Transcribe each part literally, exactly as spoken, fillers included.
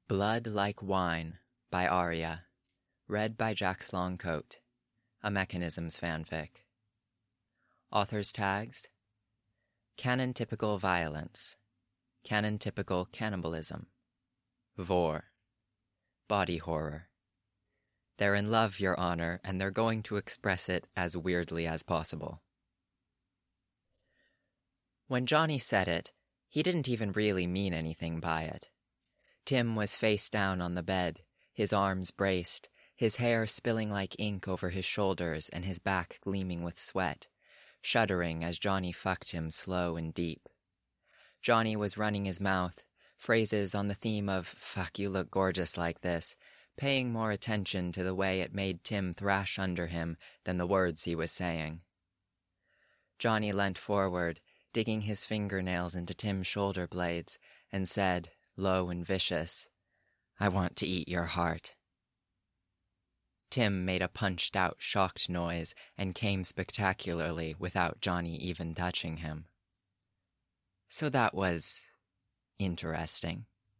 Blood Like Wine by Aria. Read by Jax Longcoat. A Mechanisms fanfic. Authors tags: Canon-typical violence. Canon-typical cannibalism. Vor. Body horror. They're in love, Your Honor, and they're going to express it as weirdly as possible. When Johnny said it, he didn't even really mean anything by it. Tim was face down on the bed, his arms braced, his hair spilling like ink over his shoulders and his back gleaming with sweat, shuddering as Johnny fucked him slow and deep. Johnny was running his mouth, phrases on the theme of "fuck, you look gorgeous like this," paying more attention to the way it made Tim thrash under him than the words he was saying. Johnny leant forward, digging his fingernails into Tim's shoulder blades, and said, low and vicious, "I want to eat your heart." Tim made a punched-out, shocked noise and came spectacularly without Johnny even touching him. So that was interesting.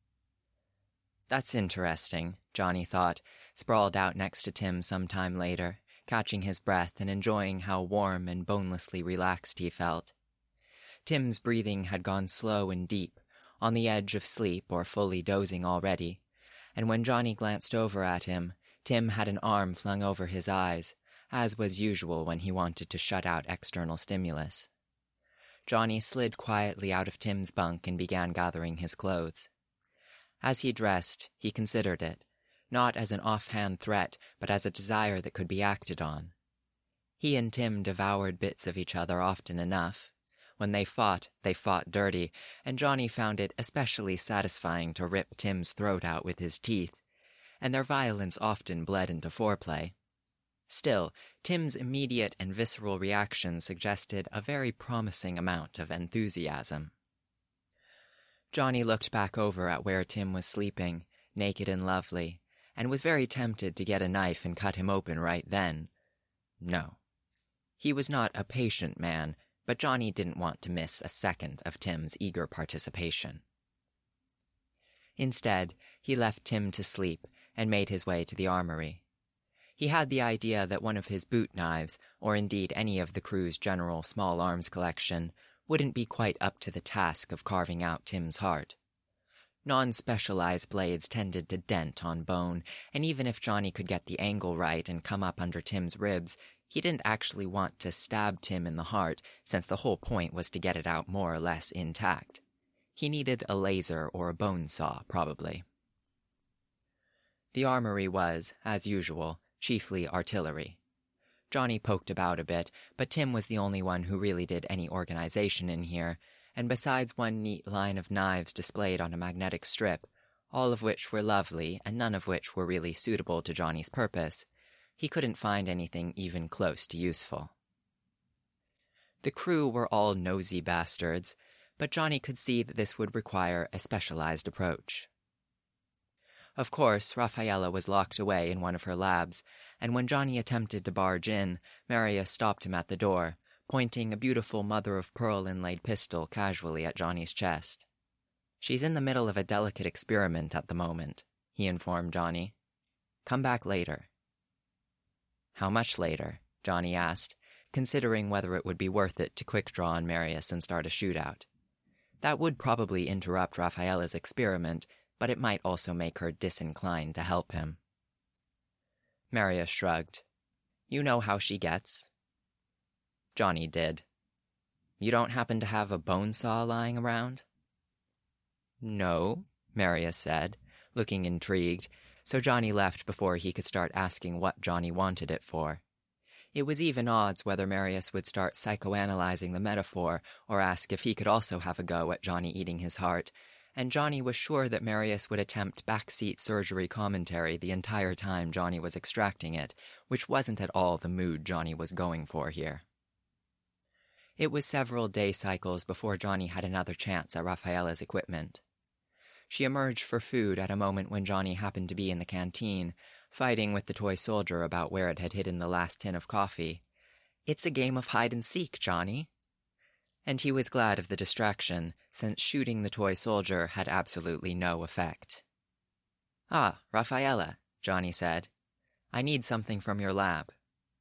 That's interesting, Johnny thought, sprawled out next to Tim some time later, catching his breath and enjoying how warm and bonelessly relaxed he felt. Tim's breathing had gone slow and deep, on the edge of sleep or fully dozing already, and when Johnny glanced over at him, Tim had an arm flung over his eyes, as was usual when he wanted to shut out external stimulus. Johnny slid quietly out of Tim's bunk and began gathering his clothes. As he dressed, he considered it, not as an offhand threat, but as a desire that could be acted on. He and Tim devoured bits of each other often enough. When they fought, they fought dirty, and Johnny found it especially satisfying to rip Tim's throat out with his teeth, and their violence often bled into foreplay. Still, Tim's immediate and visceral reaction suggested a very promising amount of enthusiasm. Johnny looked back over at where Tim was sleeping, naked and lovely, and was very tempted to get a knife and cut him open right then. No. He was not a patient man, but Johnny didn't want to miss a second of Tim's eager participation. Instead, he left Tim to sleep and made his way to the armory. He had the idea that one of his boot knives, or indeed any of the crew's general small arms collection, wouldn't be quite up to the task of carving out Tim's heart. Non-specialized blades tended to dent on bone, and even if Johnny could get the angle right and come up under Tim's ribs, he didn't actually want to stab Tim in the heart, since the whole point was to get it out more or less intact. He needed a laser or a bone saw, probably. The armory was, as usual, chiefly artillery. Johnny poked about a bit, but Tim was the only one who really did any organization in here, and besides one neat line of knives displayed on a magnetic strip, all of which were lovely and none of which were really suitable to Johnny's purpose, he couldn't find anything even close to useful. The crew were all nosy bastards, but Johnny could see that this would require a specialized approach. Of course, Rafaela was locked away in one of her labs, and when Johnny attempted to barge in, Maria stopped him at the door, pointing a beautiful mother-of-pearl inlaid pistol casually at Johnny's chest. "She's in the middle of a delicate experiment at the moment," he informed Johnny. "Come back later." "How much later?" Johnny asked, considering whether it would be worth it to quick-draw on Marius and start a shootout. That would probably interrupt Rafaela's experiment, but it might also make her disinclined to help him. Marius shrugged. "You know how she gets." Johnny did. "You don't happen to have a bone saw lying around?" "No," Marius said, looking intrigued, so Johnny left before he could start asking what Johnny wanted it for. It was even odds whether Marius would start psychoanalyzing the metaphor or ask if he could also have a go at Johnny eating his heart, and Johnny was sure that Marius would attempt backseat surgery commentary the entire time Johnny was extracting it, which wasn't at all the mood Johnny was going for here. It was several day cycles before Johnny had another chance at Rafaela's equipment. She emerged for food at a moment when Johnny happened to be in the canteen, fighting with the toy soldier about where it had hidden the last tin of coffee. "It's a game of hide-and-seek, Johnny." And he was glad of the distraction, since shooting the toy soldier had absolutely no effect. "Ah, Rafaela," Johnny said. "I need something from your lab."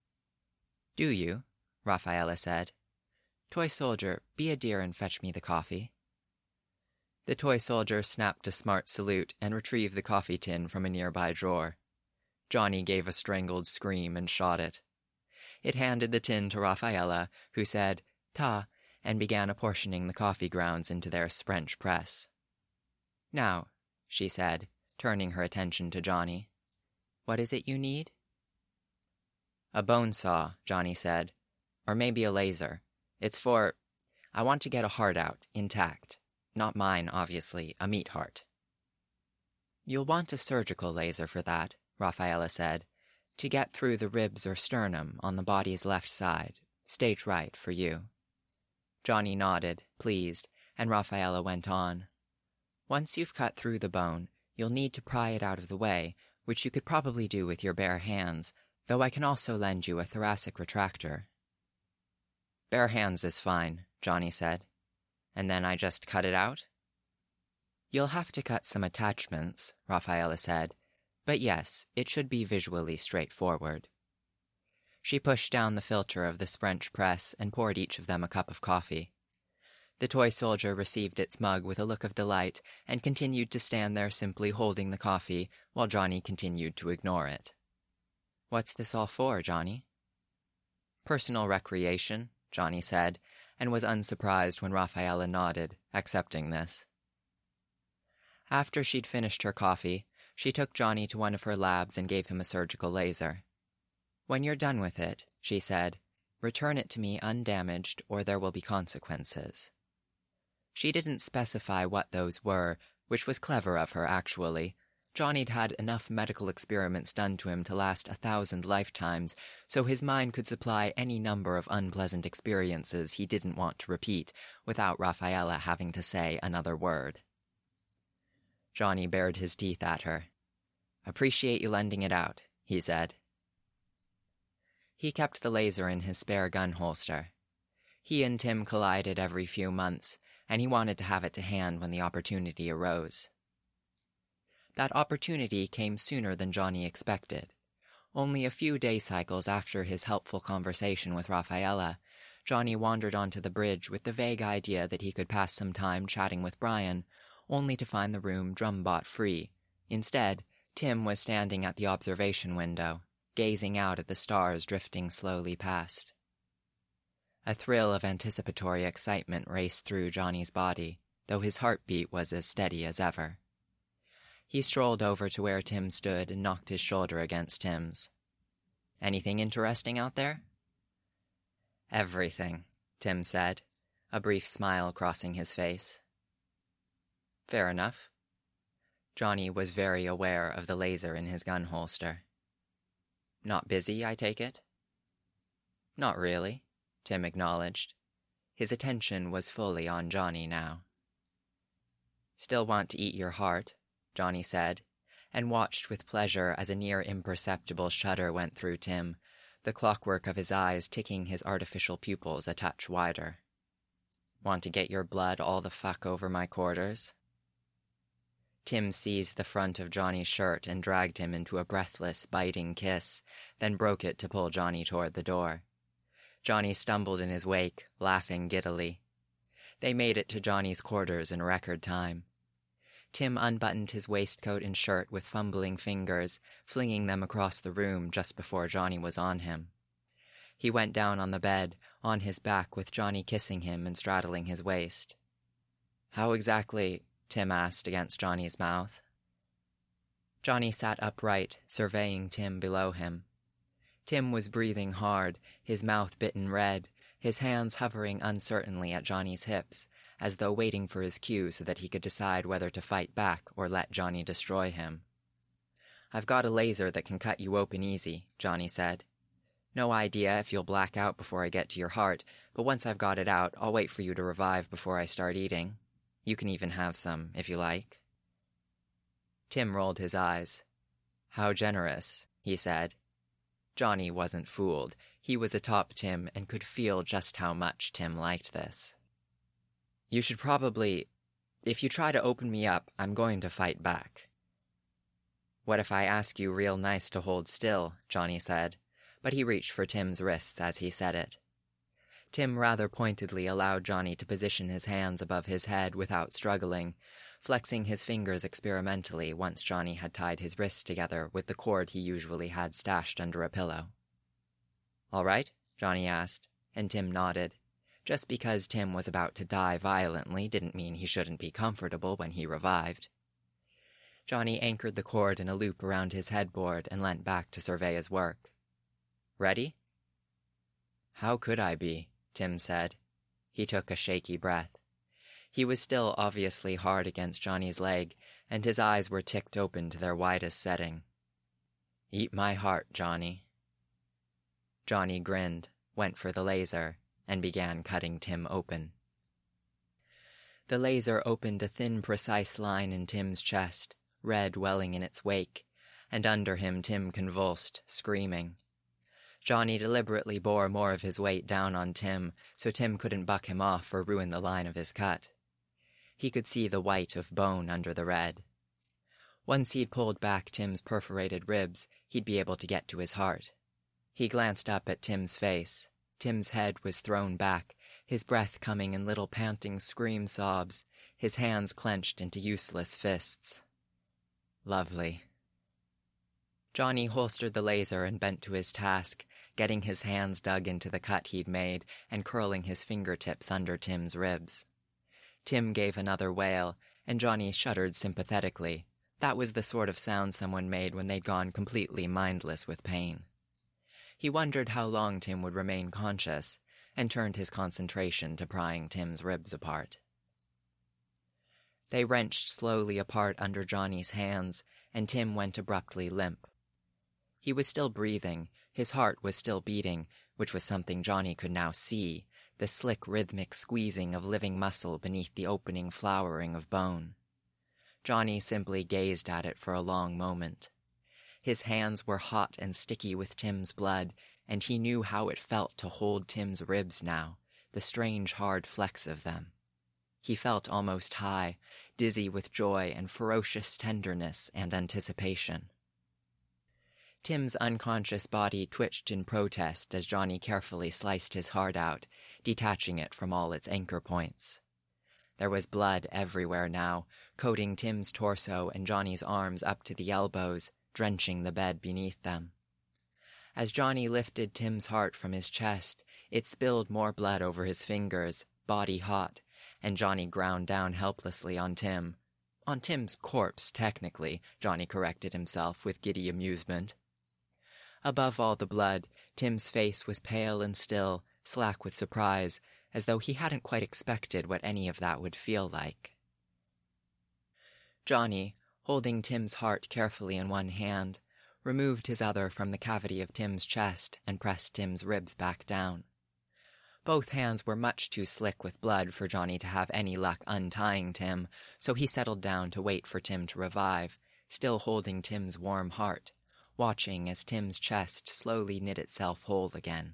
"Do you?" Rafaela said. "Toy soldier, be a dear and fetch me the coffee." The toy soldier snapped a smart salute and retrieved the coffee tin from a nearby drawer. Johnny gave a strangled scream and shot it. It handed the tin to Rafaela, who said, "Ta," and began apportioning the coffee grounds into their French press. "Now," she said, turning her attention to Johnny, "what is it you need?" "A bone saw," Johnny said. "Or maybe a laser. It's for... I want to get a heart out, intact. Not mine, obviously, a meat heart." "You'll want a surgical laser for that," Rafaela said, "to get through the ribs or sternum on the body's left side. Stage right for you." Johnny nodded, pleased, and Rafaela went on. "Once you've cut through the bone, you'll need to pry it out of the way, which you could probably do with your bare hands, though I can also lend you a thoracic retractor." "Bare hands is fine," Johnny said. "And then I just cut it out?" "You'll have to cut some attachments," Rafaela said, "but yes, it should be visually straightforward." She pushed down the filter of the French press and poured each of them a cup of coffee. The toy soldier received its mug with a look of delight and continued to stand there simply holding the coffee while Johnny continued to ignore it. "What's this all for, Johnny?" "Personal recreation," Johnny said, and was unsurprised when Rafaela nodded, accepting this. After she'd finished her coffee, she took Johnny to one of her labs and gave him a surgical laser. "When you're done with it," she said, "return it to me undamaged or there will be consequences." She didn't specify what those were, which was clever of her, actually. Johnny'd had enough medical experiments done to him to last a thousand lifetimes, so his mind could supply any number of unpleasant experiences he didn't want to repeat without Rafaela having to say another word. Johnny bared his teeth at her. "Appreciate you lending it out," he said. He kept the laser in his spare gun holster. He and Tim collided every few months, and he wanted to have it to hand when the opportunity arose. That opportunity came sooner than Johnny expected. Only a few day cycles after his helpful conversation with Rafaela, Johnny wandered onto the bridge with the vague idea that he could pass some time chatting with Brian, only to find the room drum-bot free. Instead, Tim was standing at the observation window, gazing out at the stars drifting slowly past. A thrill of anticipatory excitement raced through Johnny's body, though his heartbeat was as steady as ever. He strolled over to where Tim stood and knocked his shoulder against Tim's. "Anything interesting out there?" "Everything," Tim said, a brief smile crossing his face. "Fair enough." Johnny was very aware of the laser in his gun holster. "Not busy, I take it?" "Not really," Tim acknowledged. His attention was fully on Johnny now. "Still want to eat your heart," Johnny said, and watched with pleasure as a near imperceptible shudder went through Tim, the clockwork of his eyes ticking his artificial pupils a touch wider. "Want to get your blood all the fuck over my quarters?" Tim seized the front of Johnny's shirt and dragged him into a breathless, biting kiss, then broke it to pull Johnny toward the door. Johnny stumbled in his wake, laughing giddily. They made it to Johnny's quarters in record time. Tim unbuttoned his waistcoat and shirt with fumbling fingers, flinging them across the room just before Johnny was on him. He went down on the bed, on his back with Johnny kissing him and straddling his waist. "How exactly?" Tim asked against Johnny's mouth. Johnny sat upright, surveying Tim below him. Tim was breathing hard, his mouth bitten red, his hands hovering uncertainly at Johnny's hips, as though waiting for his cue so that he could decide whether to fight back or let Johnny destroy him. "I've got a laser that can cut you open easy," Johnny said. "No idea if you'll black out before I get to your heart, but once I've got it out, I'll wait for you to revive before I start eating. You can even have some, if you like." Tim rolled his eyes. "How generous," he said. Johnny wasn't fooled. He was atop Tim and could feel just how much Tim liked this. "You should probably... If you try to open me up, I'm going to fight back." "What if I ask you real nice to hold still?" Johnny said, but he reached for Tim's wrists as he said it. Tim rather pointedly allowed Johnny to position his hands above his head without struggling, flexing his fingers experimentally once Johnny had tied his wrists together with the cord he usually had stashed under a pillow. "All right?" Johnny asked, and Tim nodded. Just because Tim was about to die violently didn't mean he shouldn't be comfortable when he revived. Johnny anchored the cord in a loop around his headboard and leant back to survey his work. "Ready?" "How could I be?" Tim said. He took a shaky breath. He was still obviously hard against Johnny's leg, and his eyes were ticked open to their widest setting. "Eat my heart, Johnny." Johnny grinned, went for the laser, and began cutting Tim open. The laser opened a thin, precise line in Tim's chest, red welling in its wake, and under him Tim convulsed, screaming. Johnny deliberately bore more of his weight down on Tim, so Tim couldn't buck him off or ruin the line of his cut. He could see the white of bone under the red. Once he'd pulled back Tim's perforated ribs, he'd be able to get to his heart. He glanced up at Tim's face. Tim's head was thrown back, his breath coming in little panting scream sobs, his hands clenched into useless fists. Lovely. Johnny holstered the laser and bent to his task, getting his hands dug into the cut he'd made and curling his fingertips under Tim's ribs. Tim gave another wail, and Johnny shuddered sympathetically. That was the sort of sound someone made when they'd gone completely mindless with pain. He wondered how long Tim would remain conscious, and turned his concentration to prying Tim's ribs apart. They wrenched slowly apart under Johnny's hands, and Tim went abruptly limp. He was still breathing, his heart was still beating, which was something Johnny could now see, the slick rhythmic squeezing of living muscle beneath the opening flowering of bone. Johnny simply gazed at it for a long moment. His hands were hot and sticky with Tim's blood, and he knew how it felt to hold Tim's ribs now, the strange hard flex of them. He felt almost high, dizzy with joy and ferocious tenderness and anticipation. Tim's unconscious body twitched in protest as Johnny carefully sliced his heart out, detaching it from all its anchor points. There was blood everywhere now, coating Tim's torso and Johnny's arms up to the elbows, drenching the bed beneath them. As Johnny lifted Tim's heart from his chest, it spilled more blood over his fingers, body hot, and Johnny ground down helplessly on Tim. On Tim's corpse, technically, Johnny corrected himself with giddy amusement. Above all the blood, Tim's face was pale and still, slack with surprise, as though he hadn't quite expected what any of that would feel like. Johnny, holding Tim's heart carefully in one hand, removed his other from the cavity of Tim's chest and pressed Tim's ribs back down. Both hands were much too slick with blood for Johnny to have any luck untying Tim, so he settled down to wait for Tim to revive, still holding Tim's warm heart, watching as Tim's chest slowly knit itself whole again.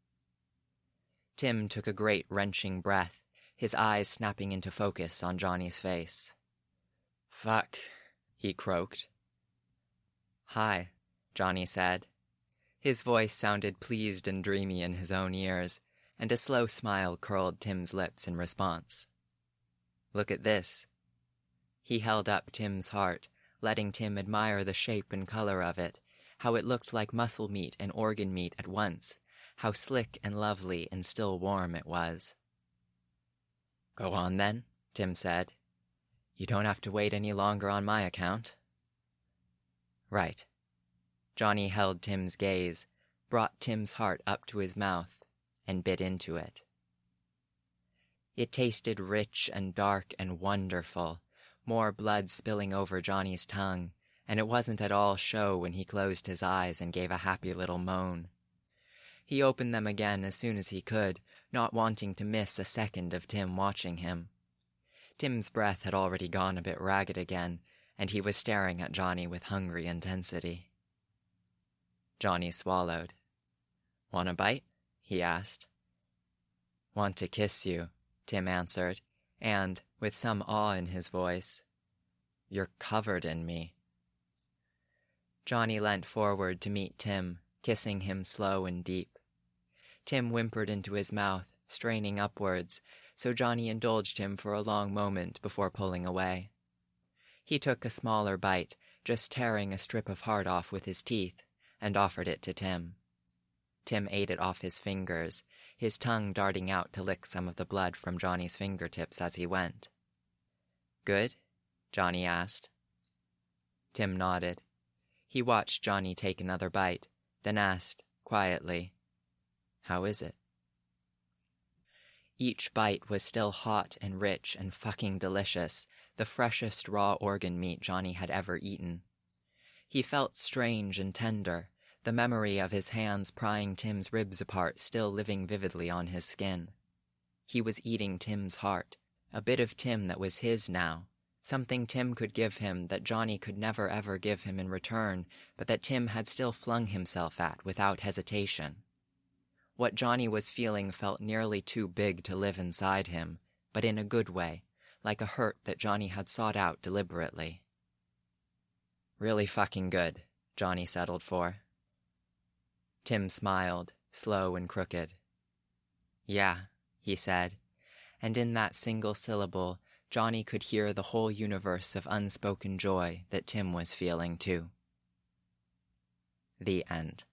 Tim took a great wrenching breath, his eyes snapping into focus on Johnny's face. "Fuck," he croaked. "Hi," Johnny said. His voice sounded pleased and dreamy in his own ears, and a slow smile curled Tim's lips in response. "Look at this." He held up Tim's heart, letting Tim admire the shape and color of it, how it looked like muscle meat and organ meat at once, how slick and lovely and still warm it was. "Go on, then," Tim said. "You don't have to wait any longer on my account." "Right." Johnny held Tim's gaze, brought Tim's heart up to his mouth, and bit into it. It tasted rich and dark and wonderful, more blood spilling over Johnny's tongue, and it wasn't at all show when he closed his eyes and gave a happy little moan. He opened them again as soon as he could, not wanting to miss a second of Tim watching him. Tim's breath had already gone a bit ragged again, and he was staring at Johnny with hungry intensity. Johnny swallowed. "Want a bite?" he asked. "Want to kiss you," Tim answered, and, with some awe in his voice, "You're covered in me." Johnny leant forward to meet Tim, kissing him slow and deep. Tim whimpered into his mouth, straining upwards, so Johnny indulged him for a long moment before pulling away. He took a smaller bite, just tearing a strip of heart off with his teeth, and offered it to Tim. Tim ate it off his fingers, his tongue darting out to lick some of the blood from Johnny's fingertips as he went. "Good?" Johnny asked. Tim nodded. He watched Johnny take another bite, then asked, quietly, "How is it?" Each bite was still hot and rich and fucking delicious, the freshest raw organ meat Johnny had ever eaten. He felt strange and tender, the memory of his hands prying Tim's ribs apart still living vividly on his skin. He was eating Tim's heart, a bit of Tim that was his now, something Tim could give him that Johnny could never ever give him in return, but that Tim had still flung himself at without hesitation. What Johnny was feeling felt nearly too big to live inside him, but in a good way, like a hurt that Johnny had sought out deliberately. "Really fucking good," Johnny settled for. Tim smiled, slow and crooked. "Yeah," he said, and in that single syllable, Johnny could hear the whole universe of unspoken joy that Tim was feeling too. The end.